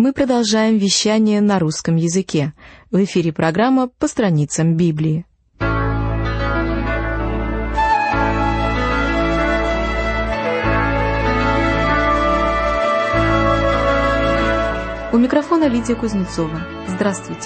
Мы продолжаем вещание на русском языке. В эфире программа «По страницам Библии». У микрофона Лидия Кузнецова. Здравствуйте.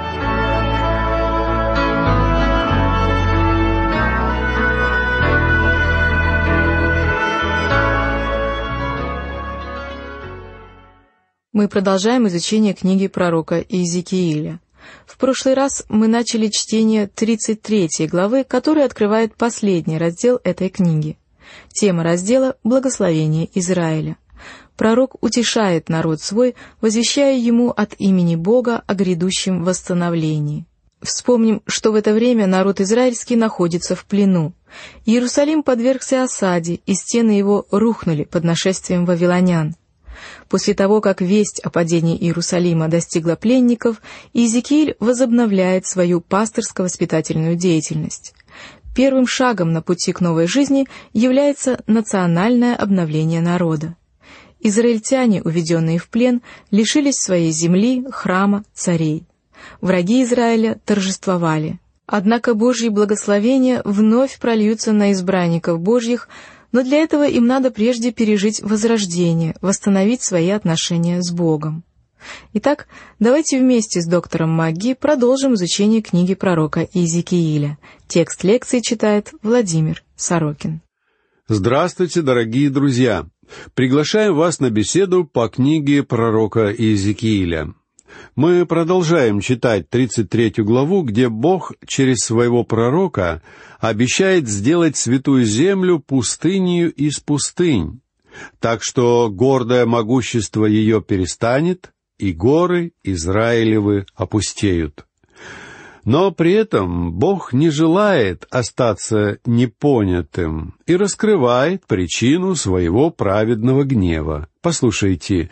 Мы продолжаем изучение книги пророка Иезекииля. В прошлый раз мы начали чтение 33 главы, которая открывает последний раздел этой книги. Тема раздела — «Благословение Израиля». Пророк утешает народ свой, возвещая ему от имени Бога о грядущем восстановлении. Вспомним, что в это время народ израильский находится в плену. Иерусалим подвергся осаде, и стены его рухнули под нашествием вавилонян. После того, как весть о падении Иерусалима достигла пленников, Иезекииль возобновляет свою пастырско-воспитательную деятельность. Первым шагом на пути к новой жизни является национальное обновление народа. Израильтяне, уведенные в плен, лишились своей земли, храма, царей. Враги Израиля торжествовали. Однако Божьи благословения вновь прольются на избранников Божьих, но для этого им надо прежде пережить возрождение, восстановить свои отношения с Богом. Итак, давайте вместе с доктором Магги продолжим изучение книги пророка Иезекииля. Текст лекции читает Владимир Сорокин. Здравствуйте, дорогие друзья! Приглашаем вас на беседу по книге пророка Иезекииля. Мы продолжаем читать 33 главу, где Бог через своего пророка обещает сделать святую землю пустынею из пустынь, так что гордое могущество ее перестанет, и горы Израилевы опустеют. Но при этом Бог не желает остаться непонятым и раскрывает причину своего праведного гнева. Послушайте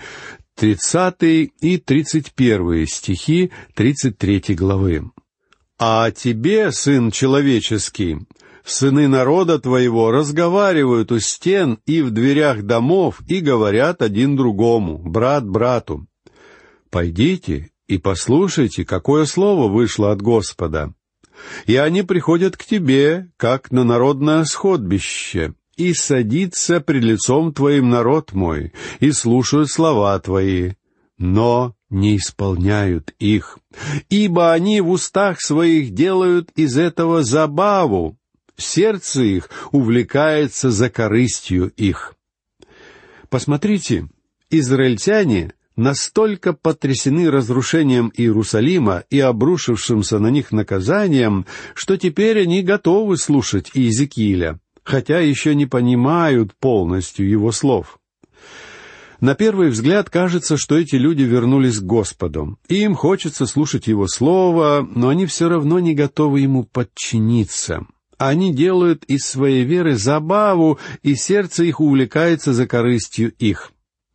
30 и 31 стихи 33 главы. «А тебе, сын человеческий, сыны народа твоего разговаривают у стен и в дверях домов и говорят один другому, брат брату. Пойдите и послушайте, какое слово вышло от Господа. И они приходят к тебе, как на народное сходбище, и садится пред лицом твоим народ мой, и слушают слова твои, но не исполняют их, ибо они в устах своих делают из этого забаву, сердце их увлекается за корыстью их». Посмотрите, израильтяне настолько потрясены разрушением Иерусалима и обрушившимся на них наказанием, что теперь они готовы слушать Иезекииля, хотя еще не понимают полностью его слов. На первый взгляд кажется, что эти люди вернулись к Господу, и им хочется слушать Его Слово, но они все равно не готовы Ему подчиниться. Они делают из своей веры забаву, и сердце их увлекается за корыстью их.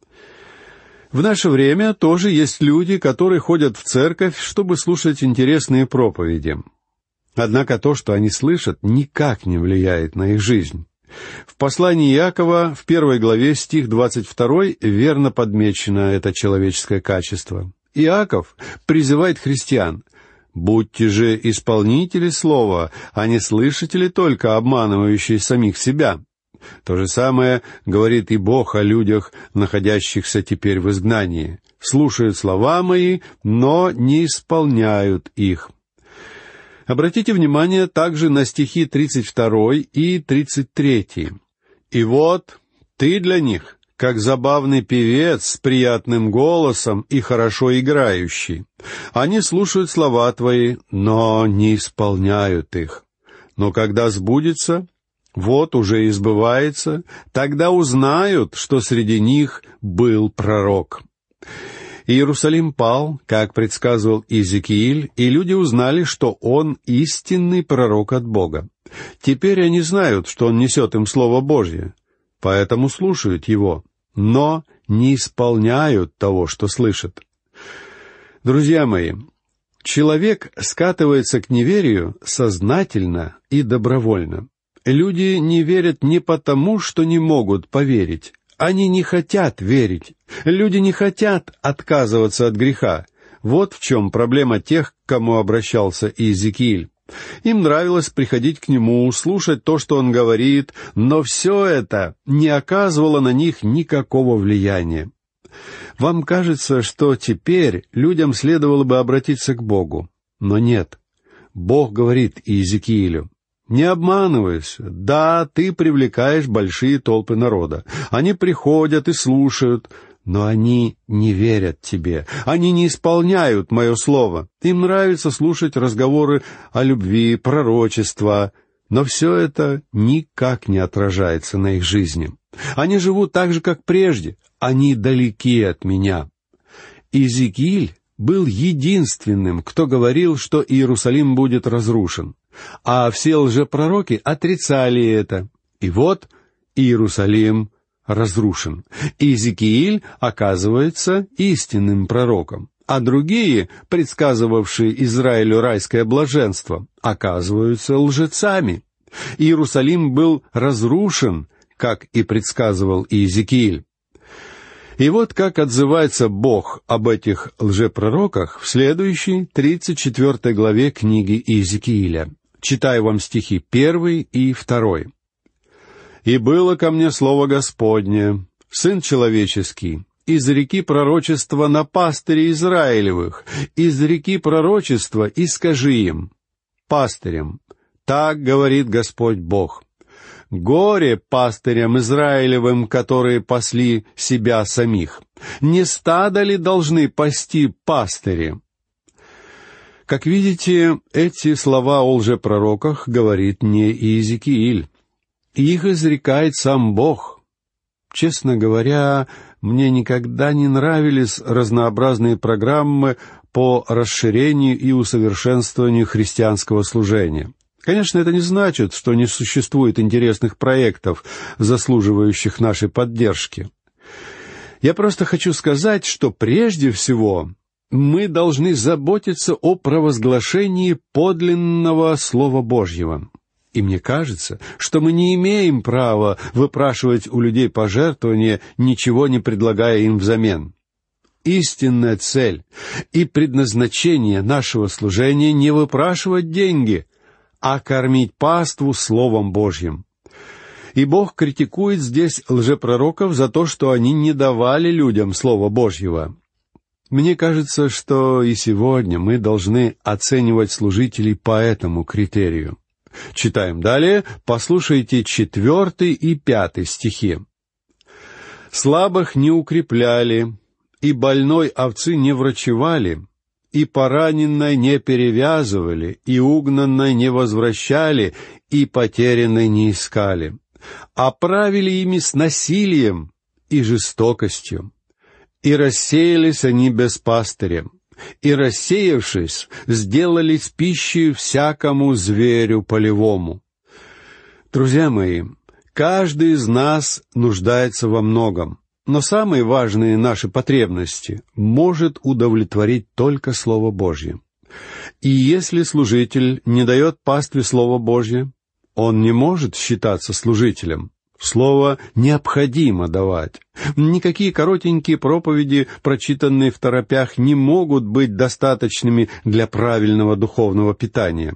В наше время тоже есть люди, которые ходят в церковь, чтобы слушать интересные проповеди. Однако то, что они слышат, никак не влияет на их жизнь. В послании Иакова, в 1 главе, стих 22, верно подмечено это человеческое качество. Иаков призывает христиан: «Будьте же исполнители слова, а не слышатели только, обманывающие самих себя». То же самое говорит и Бог о людях, находящихся теперь в изгнании. «Слушают слова мои, но не исполняют их». Обратите внимание также на стихи 32 и 33. «И вот ты для них, как забавный певец с приятным голосом и хорошо играющий. Они слушают слова твои, но не исполняют их. Но когда сбудется, вот уже и сбывается, тогда узнают, что среди них был пророк». Иерусалим пал, как предсказывал Иезекииль, и люди узнали, что он истинный пророк от Бога. Теперь они знают, что он несет им Слово Божье, поэтому слушают его, но не исполняют того, что слышат. Друзья мои, человек скатывается к неверию сознательно и добровольно. Люди не верят не потому, что не могут поверить, Они не хотят верить. Люди не хотят отказываться от греха. Вот в чем проблема тех, к кому обращался Иезекииль. Им нравилось приходить к нему, слушать то, что он говорит, но все это не оказывало на них никакого влияния. Вам кажется, что теперь людям следовало бы обратиться к Богу. Но нет. Бог говорит Иезекиилю: «Не обманывайся. Да, ты привлекаешь большие толпы народа. Они приходят и слушают, но они не верят тебе. Они не исполняют мое слово. Им нравится слушать разговоры о любви, пророчества, но все это никак не отражается на их жизни. Они живут так же, как прежде. Они далеки от меня». Иезекииль был единственным, кто говорил, что Иерусалим будет разрушен, а все лжепророки отрицали это. И вот Иерусалим разрушен. Иезекииль оказывается истинным пророком, а другие, предсказывавшие Израилю райское блаженство, оказываются лжецами. Иерусалим был разрушен, как и предсказывал Иезекииль. И вот как отзывается Бог об этих лжепророках в следующей 34 главе книги Иезекииля. Читаю вам стихи 1 и 2. «И было ко мне слово Господне: Сын человеческий, изреки пророчества на пастыре Израилевых, изреки пророчества и скажи им, пастырям, так говорит Господь Бог: горе пастырям Израилевым, которые пасли себя самих. Не стадо ли должны пасти пастыри?» Как видите, эти слова о лжепророках говорит не Иезекииль. Их изрекает сам Бог. Честно говоря, мне никогда не нравились разнообразные программы по расширению и усовершенствованию христианского служения. Конечно, это не значит, что не существует интересных проектов, заслуживающих нашей поддержки. Я просто хочу сказать, что прежде всего мы должны заботиться о провозглашении подлинного Слова Божьего. И мне кажется, что мы не имеем права выпрашивать у людей пожертвования, ничего не предлагая им взамен. Истинная цель и предназначение нашего служения — не выпрашивать деньги, а кормить паству Словом Божьим. И Бог критикует здесь лжепророков за то, что они не давали людям Слова Божьего. Мне кажется, что и сегодня мы должны оценивать служителей по этому критерию. Читаем далее, послушайте 4 и 5 стихи. «Слабых не укрепляли, и больной овцы не врачевали, и пораненной не перевязывали, и угнанной не возвращали, и потерянной не искали, а правили ими с насилием и жестокостью. И рассеялись они без пастыря, и, рассеявшись, сделались пищей всякому зверю полевому». Друзья мои, каждый из нас нуждается во многом, но самые важные наши потребности может удовлетворить только Слово Божье. И если служитель не дает пастве Слово Божье, он не может считаться служителем. Слово необходимо давать. Никакие коротенькие проповеди, прочитанные второпях, не могут быть достаточными для правильного духовного питания.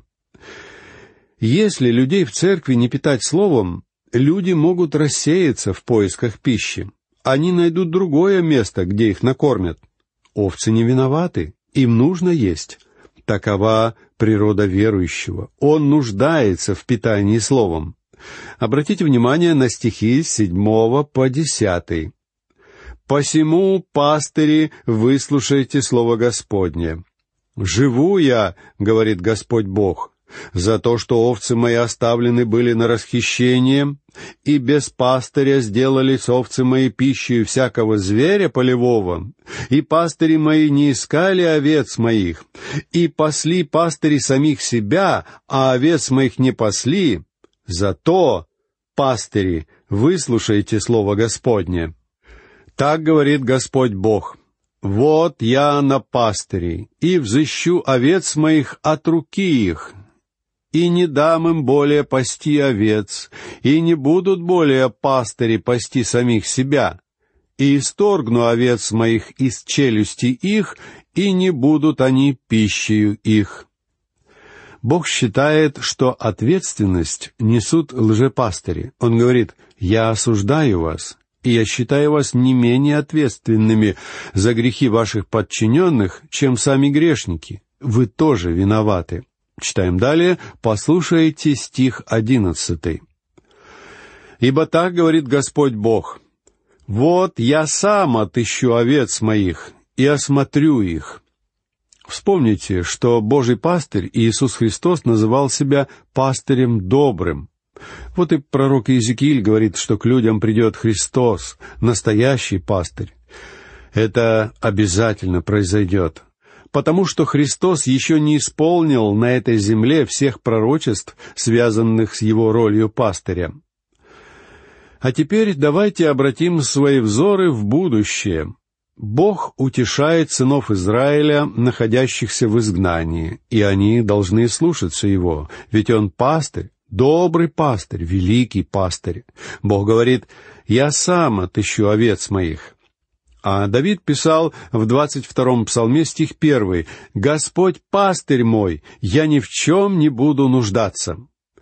Если людей в церкви не питать словом, люди могут рассеяться в поисках пищи. Они найдут другое место, где их накормят. Овцы не виноваты, им нужно есть. Такова природа верующего. Он нуждается в питании словом. Обратите внимание на стихи с 7 по 10. «Посему, пастыри, выслушайте слово Господне. Живу я, — говорит Господь Бог, — за то, что овцы мои оставлены были на расхищение, и без пастыря сделались овцы мои пищей всякого зверя полевого, и пастыри мои не искали овец моих, и пасли пастыри самих себя, а овец моих не пасли. Зато, пастыри, выслушайте слово Господне. Так говорит Господь Бог: вот я на пастыре, и взыщу овец моих от руки их, и не дам им более пасти овец, и не будут более пастыри пасти самих себя, и исторгну овец моих из челюсти их, и не будут они пищею их». Бог считает, что ответственность несут лжепастыри. Он говорит: «Я осуждаю вас, и я считаю вас не менее ответственными за грехи ваших подчиненных, чем сами грешники. Вы тоже виноваты». Читаем далее, послушайте стих 11. «Ибо так говорит Господь Бог: вот я сам отыщу овец моих и осмотрю их». Вспомните, что Божий пастырь Иисус Христос называл себя пастырем добрым. Вот и пророк Иезекииль говорит, что к людям придет Христос, настоящий пастырь. Это обязательно произойдет, потому что Христос еще не исполнил на этой земле всех пророчеств, связанных с Его ролью пастыря. А теперь давайте обратим свои взоры в будущее. Бог утешает сынов Израиля, находящихся в изгнании, и они должны слушаться Его, ведь Он пастырь, добрый пастырь, великий пастырь. Бог говорит: «Я сам отыщу овец моих». А Давид писал в 22-м псалме, стих 1: «Господь пастырь мой, я ни в чем не буду нуждаться».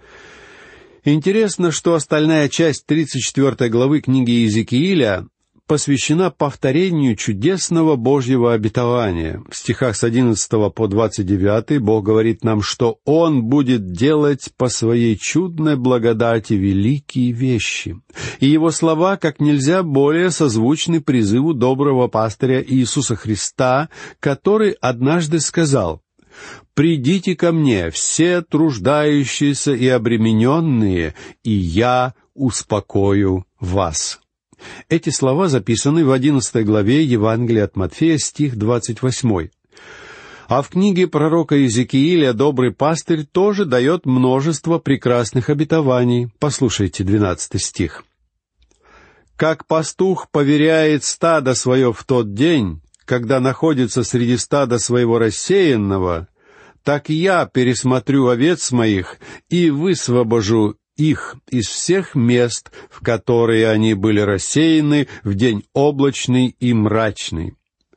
Интересно, что остальная часть 34 главы книги Иезекииля посвящена повторению чудесного Божьего обетования. В стихах с 11 по 29 Бог говорит нам, что Он будет делать по Своей чудной благодати великие вещи. И Его слова как нельзя более созвучны призыву доброго пастыря Иисуса Христа, который однажды сказал: «Придите ко мне, все труждающиеся и обремененные, и я успокою вас». Эти слова записаны в 11 главе Евангелия от Матфея, стих 28. А в книге пророка Иезекииля добрый пастырь тоже дает множество прекрасных обетований. Послушайте 12 стих. «Как пастух поверяет стадо свое в тот день, когда находится среди стада своего рассеянного, так я пересмотрю овец моих и высвобожу их из всех мест, в которые они были рассеяны в день облачный и мрачный».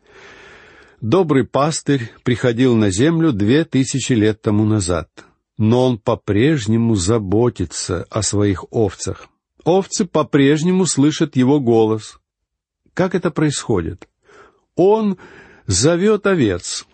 Добрый пастырь приходил на землю 2000 лет тому назад, но он по-прежнему заботится о своих овцах. Овцы по-прежнему слышат его голос. Как это происходит? Он зовет овец,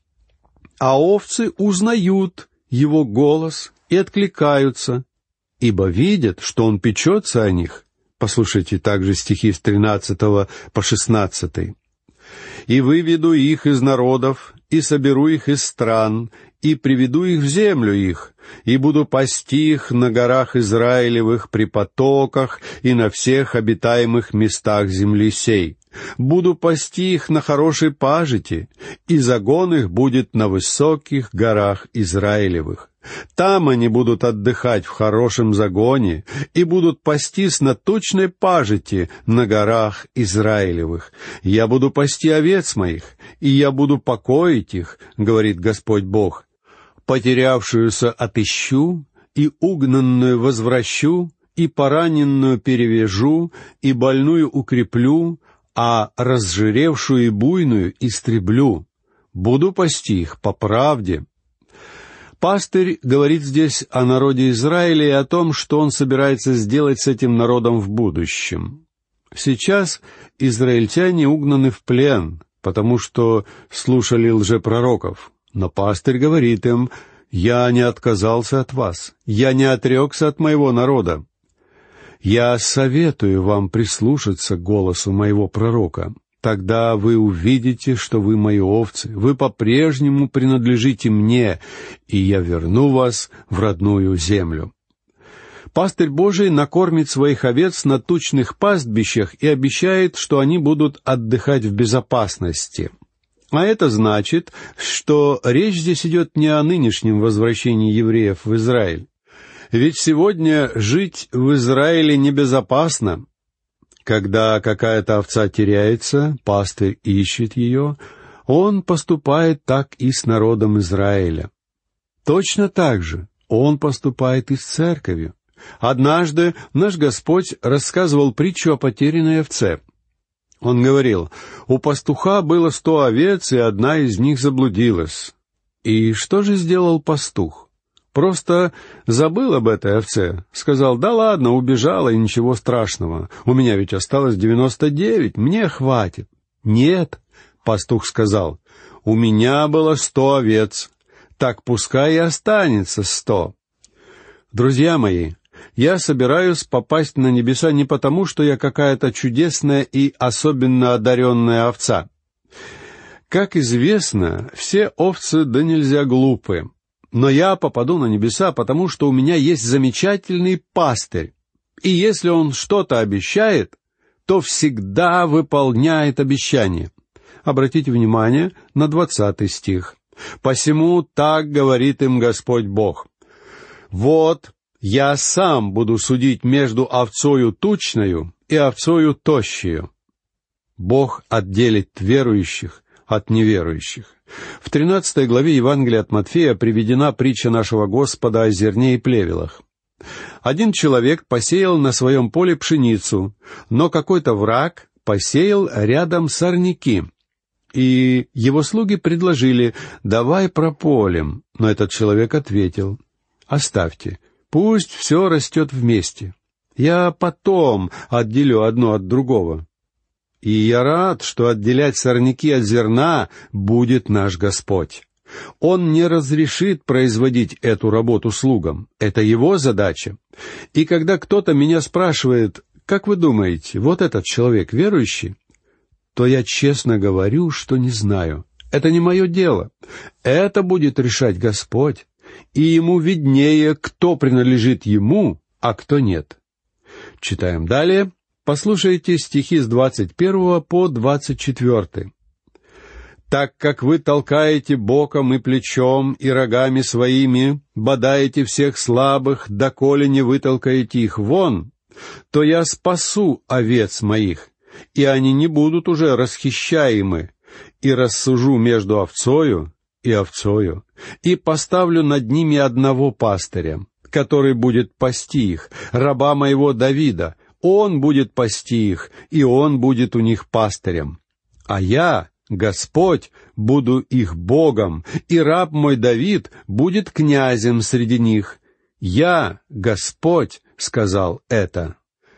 а овцы узнают его голос и откликаются, ибо видят, что он печется о них. Послушайте также стихи с 13 по 16. «И выведу их из народов, и соберу их из стран, и приведу их в землю их, и буду пасти их на горах Израилевых, при потоках и на всех обитаемых местах земли сей. Буду пасти их на хорошей пажити, и загон их будет на высоких горах Израилевых. Там они будут отдыхать в хорошем загоне и будут пастись на тучной пажити на горах Израилевых. Я буду пасти овец моих, и я буду покоить их, говорит Господь Бог. Потерявшуюся отыщу, и угнанную возвращу, и пораненную перевяжу, и больную укреплю, а разжиревшую и буйную истреблю. Буду пасти их по правде». Пастырь говорит здесь о народе Израиля и о том, что он собирается сделать с этим народом в будущем. Сейчас израильтяне угнаны в плен, потому что слушали лжепророков. Но пастырь говорит им: «Я не отказался от вас, я не отрекся от моего народа. Я советую вам прислушаться к голосу моего пророка. Тогда вы увидите, что вы мои овцы, вы по-прежнему принадлежите мне, и я верну вас в родную землю». Пастырь Божий накормит своих овец на тучных пастбищах и обещает, что они будут отдыхать в безопасности. А это значит, что речь здесь идет не о нынешнем возвращении евреев в Израиль. Ведь сегодня жить в Израиле небезопасно. Когда какая-то овца теряется, пастырь ищет ее, он поступает так и с народом Израиля. Точно так же Он поступает и с церковью. Однажды наш Господь рассказывал притчу о потерянной овце. Он говорил: «У пастуха было 100 овец, и одна из них заблудилась». И что же сделал пастух? Просто забыл об этой овце. Сказал: «Да ладно, убежала, и ничего страшного. У меня ведь осталось 99, мне хватит». Нет, пастух сказал: «У меня было 100 овец, так пускай и останется 100». Друзья мои, я собираюсь попасть на небеса не потому, что я какая-то чудесная и особенно одаренная овца. Как известно, все овцы да нельзя глупы. Но я попаду на небеса, потому что у меня есть замечательный пастырь. И если он что-то обещает, то всегда выполняет обещание. Обратите внимание на 20 стих. «Посему так говорит им Господь Бог: вот я сам буду судить между овцою тучною и овцою тощею». Бог отделит верующих от неверующих. В 13 главе Евангелия от Матфея приведена притча нашего Господа о зерне и плевелах. Один человек посеял на своем поле пшеницу, но какой-то враг посеял рядом сорняки. И его слуги предложили: «Давай прополем». Но этот человек ответил: «Оставьте, пусть все растет вместе. Я потом отделю одно от другого». И я рад, что отделять сорняки от зерна будет наш Господь. Он не разрешит производить эту работу слугам. Это его задача. И когда кто-то меня спрашивает: «Как вы думаете, вот этот человек верующий?», то я честно говорю, что не знаю. Это не мое дело. Это будет решать Господь. И Ему виднее, кто принадлежит Ему, а кто нет. Читаем далее. Послушайте стихи с 21 по 24. «Так как вы толкаете боком и плечом и рогами своими, бодаете всех слабых, доколе не вытолкаете их вон, то я спасу овец моих, и они не будут уже расхищаемы, и рассужу между овцою и овцою, и поставлю над ними одного пастыря, который будет пасти их, раба моего Давида. Он будет пасти их, и он будет у них пастырем. А я, Господь, буду их Богом, и раб мой Давид будет князем среди них. Я, Господь, сказал это».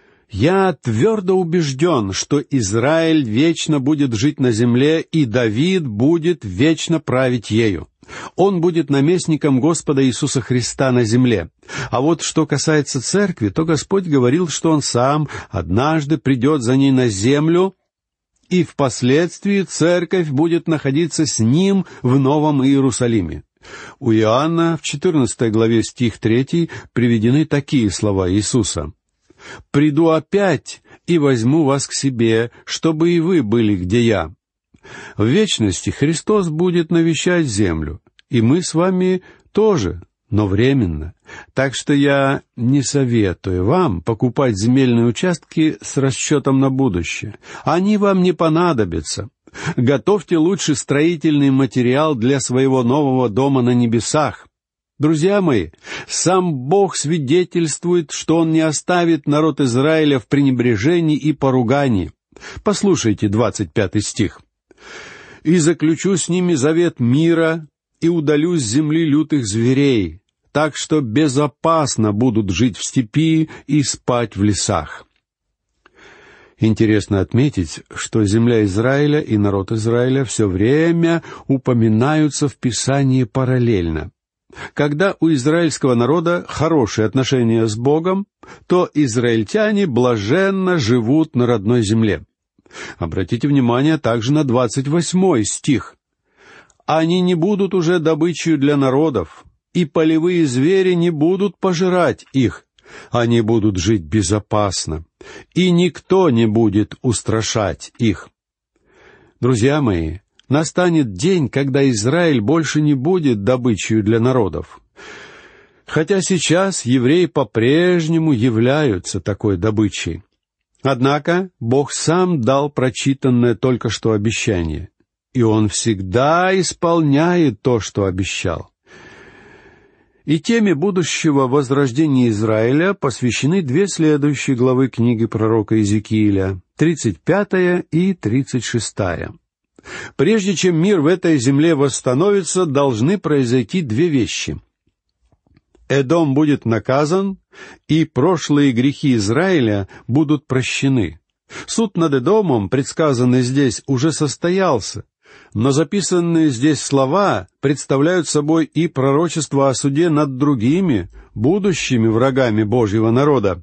Я твердо убежден, что Израиль вечно будет жить на земле, и Давид будет вечно править ею. Он будет наместником Господа Иисуса Христа на земле. А вот что касается церкви, то Господь говорил, что Он сам однажды придет за ней на землю, и впоследствии церковь будет находиться с Ним в Новом Иерусалиме. У Иоанна в 14 главе стих 3 приведены такие слова Иисуса: «Приду опять и возьму вас к себе, чтобы и вы были, где я». В вечности Христос будет навещать землю, и мы с вами тоже, но временно. Так что я не советую вам покупать земельные участки с расчетом на будущее. Они вам не понадобятся. Готовьте лучше строительный материал для своего нового дома на небесах. Друзья мои, сам Бог свидетельствует, что Он не оставит народ Израиля в пренебрежении и поругании. Послушайте 25 стих. «И заключу с ними завет мира, и удалю с земли лютых зверей, так что безопасно будут жить в степи и спать в лесах». Интересно отметить, что земля Израиля и народ Израиля все время упоминаются в Писании параллельно. Когда у израильского народа хорошие отношения с Богом, то израильтяне блаженно живут на родной земле. Обратите внимание также на 28 стих. «Они не будут уже добычей для народов, и полевые звери не будут пожирать их. Они будут жить безопасно, и никто не будет устрашать их». Друзья мои, настанет день, когда Израиль больше не будет добычей для народов. Хотя сейчас евреи по-прежнему являются такой добычей. Однако Бог сам дал прочитанное только что обещание, и Он всегда исполняет то, что обещал. И теме будущего возрождения Израиля посвящены две следующие главы книги пророка Иезекииля, 35 и 36. Прежде чем мир в этой земле восстановится, должны произойти две вещи. Эдом будет наказан, и прошлые грехи Израиля будут прощены. Суд над Эдомом, предсказанный здесь, уже состоялся, но записанные здесь слова представляют собой и пророчество о суде над другими, будущими врагами Божьего народа.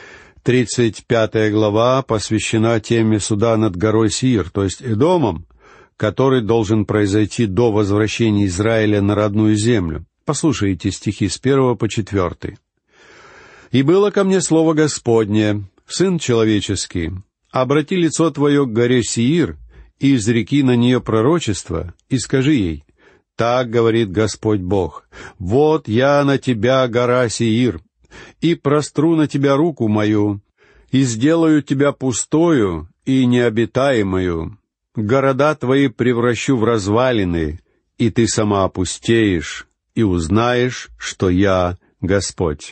35 глава посвящена теме суда над горой Сиир, то есть Эдомом, который должен произойти до возвращения Израиля на родную землю. Послушайте стихи с 1 по 4. «И было ко мне слово Господне, Сын человеческий, обрати лицо твое к горе Сиир, и изреки на нее пророчество, и скажи ей, так говорит Господь Бог, вот я на тебя, гора Сиир, и простру на тебя руку мою, и сделаю тебя пустою и необитаемою. Города твои превращу в развалины, и ты сама опустеешь, и узнаешь, что я Господь».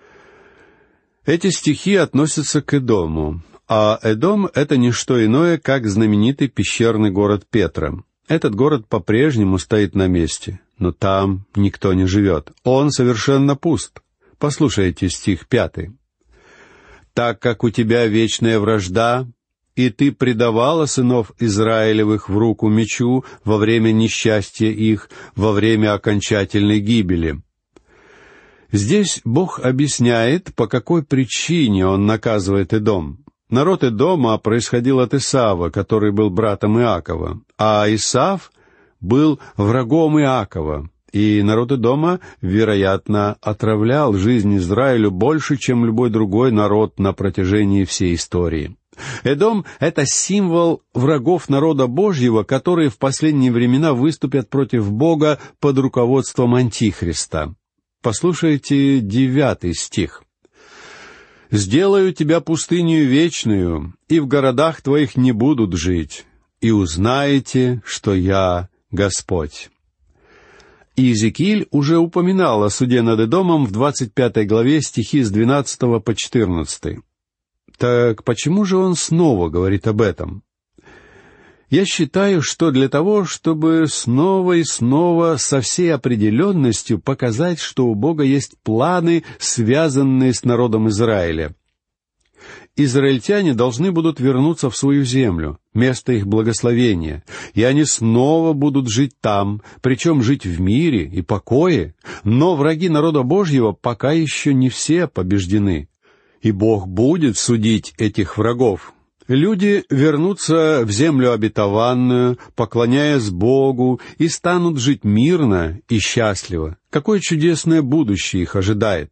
Эти стихи относятся к Эдому, а Эдом — это не что иное, как знаменитый пещерный город Петра. Этот город по-прежнему стоит на месте, но там никто не живет. Он совершенно пуст. Послушайте стих 5. «Так как у тебя вечная вражда, и ты предавала сынов Израилевых в руку мечу во время несчастья их, во время окончательной гибели». Здесь Бог объясняет, по какой причине Он наказывает Эдом. Народ Эдома происходил от Исава, который был братом Иакова, а Исав был врагом Иакова, и народ Эдома, вероятно, отравлял жизнь Израилю больше, чем любой другой народ на протяжении всей истории. Эдом — это символ врагов народа Божьего, которые в последние времена выступят против Бога под руководством Антихриста. Послушайте 9 стих. «Сделаю тебя пустынью вечную, и в городах твоих не будут жить, и узнаете, что я Господь». Иезекииль уже упоминал о суде над Эдомом в 25 главе стихи с 12 по 14. Так почему же он снова говорит об этом? Я считаю, что для того, чтобы снова и снова со всей определенностью показать, что у Бога есть планы, связанные с народом Израиля. Израильтяне должны будут вернуться в свою землю, место их благословения, и они снова будут жить там, причем жить в мире и покое, но враги народа Божьего пока еще не все побеждены, и Бог будет судить этих врагов. Люди вернутся в землю обетованную, поклоняясь Богу, и станут жить мирно и счастливо. Какое чудесное будущее их ожидает!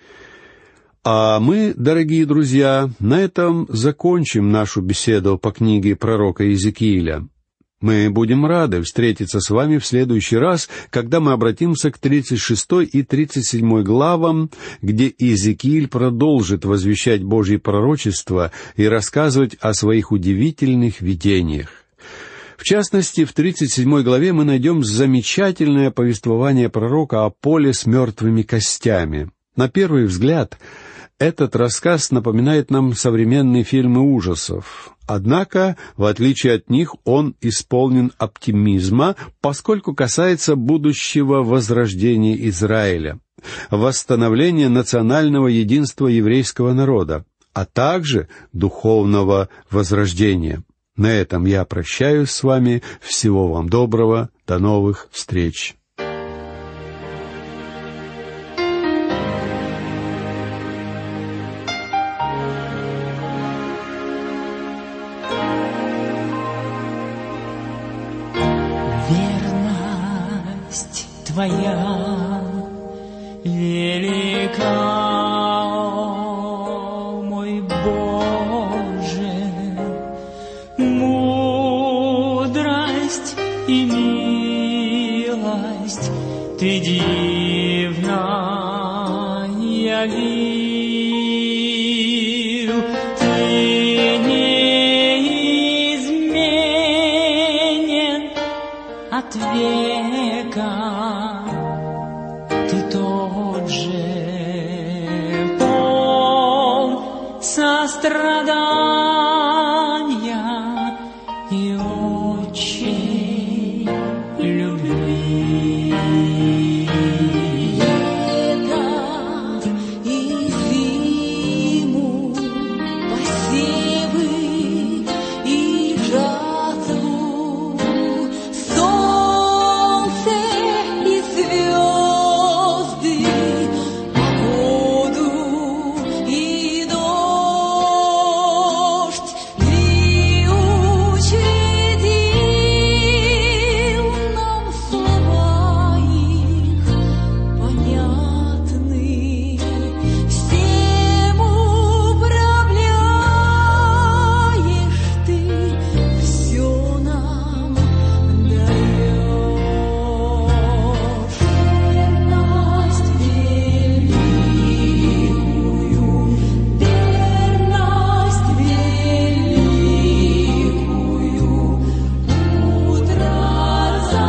А мы, дорогие друзья, на этом закончим нашу беседу по книге пророка Иезекииля. Мы будем рады встретиться с вами в следующий раз, когда мы обратимся к 36 и 37 главам, где Иезекииль продолжит возвещать Божьи пророчества и рассказывать о своих удивительных видениях. В частности, в 37 главе мы найдем замечательное повествование пророка о поле с мертвыми костями. На первый взгляд, этот рассказ напоминает нам современные фильмы ужасов. Однако, в отличие от них, он исполнен оптимизма, поскольку касается будущего возрождения Израиля, восстановления национального единства еврейского народа, а также духовного возрождения. На этом я прощаюсь с вами. Всего вам доброго. До новых встреч. Верность Твоя велика, мой Боже, мудрость и милость Ты дивно явил. Ты неизменен от века, Ты тот же, полн сострадания и очень любви. Лето и зиму, посевы и жатву, солнце и звезды, погоду и дождь ты учредил нам слова их понятны, всем управляешь ты, все нам даешь. Верность великую, верность великую, утро за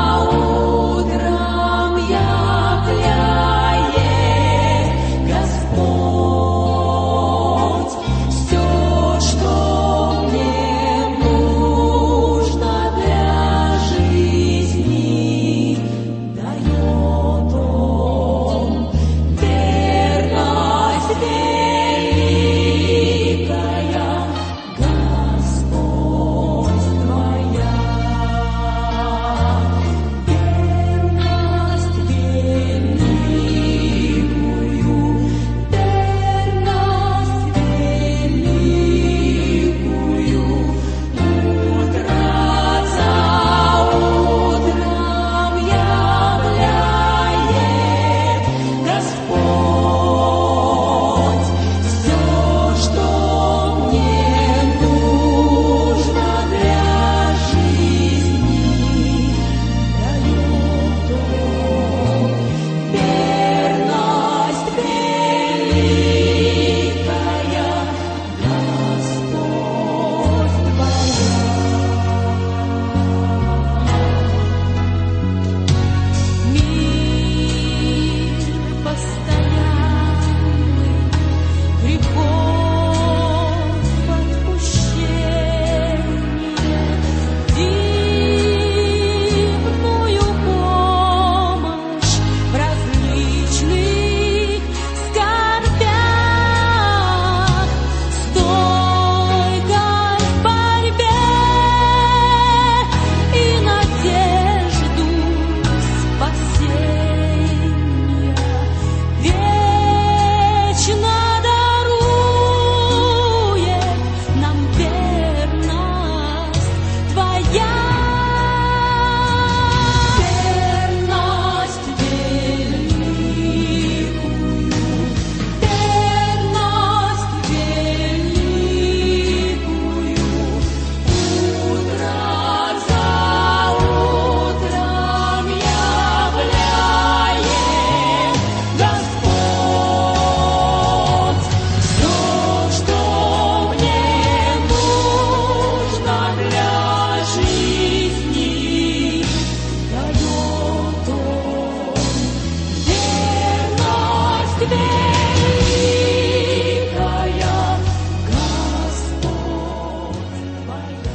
утром являет Господь. Все, что мне нужно для жизни, дает Он. Верность великая, Господь твоя. Верность великую, верность великую, утро за утром являет Господь. Все, что мне нужно для жизни, дает Он. Верность великая, Господь твоя. Мир постоянный, грехов отпущение, дивную помощь в различных скорбях, стойкость в борьбе и надежду спасения вечно дарует нам верность твоя. Верность великую, верность великую, утро за утром являет Господь. Все, что мне нужно для жизни, дает Он. Верность великая, Господь твоя.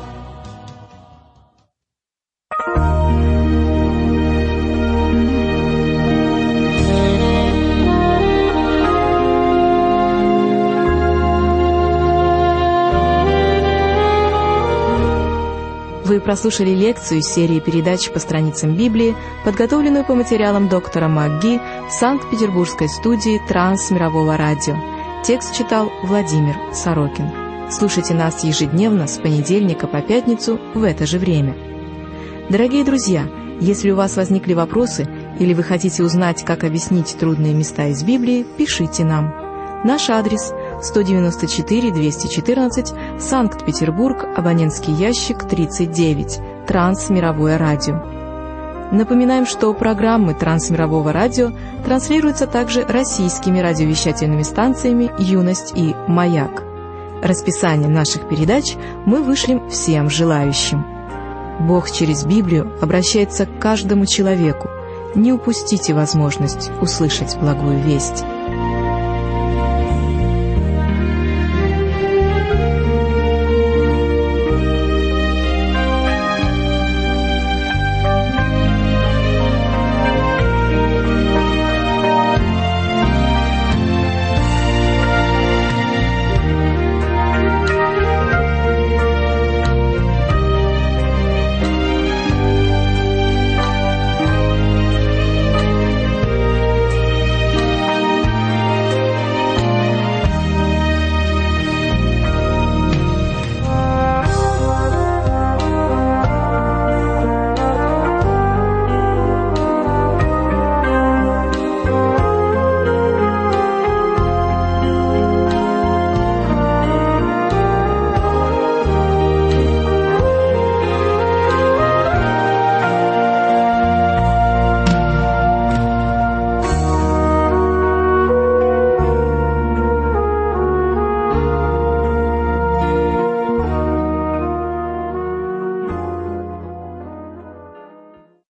Вы прослушали лекцию из серии передач по страницам Библии, подготовленную по материалам доктора МакГи в Санкт-Петербургской студии Трансмирового радио. Текст читал Владимир Сорокин. Слушайте нас ежедневно с понедельника по пятницу в это же время. Дорогие друзья, если у вас возникли вопросы или вы хотите узнать, как объяснить трудные места из Библии, пишите нам. Наш адрес – 194-214, Санкт-Петербург, абонентский ящик 39, Трансмировое радио. Напоминаем, что программы Трансмирового радио транслируются также российскими радиовещательными станциями «Юность» и «Маяк». Расписание наших передач мы вышлем всем желающим. Бог через Библию обращается к каждому человеку, Не упустите возможность услышать благую весть.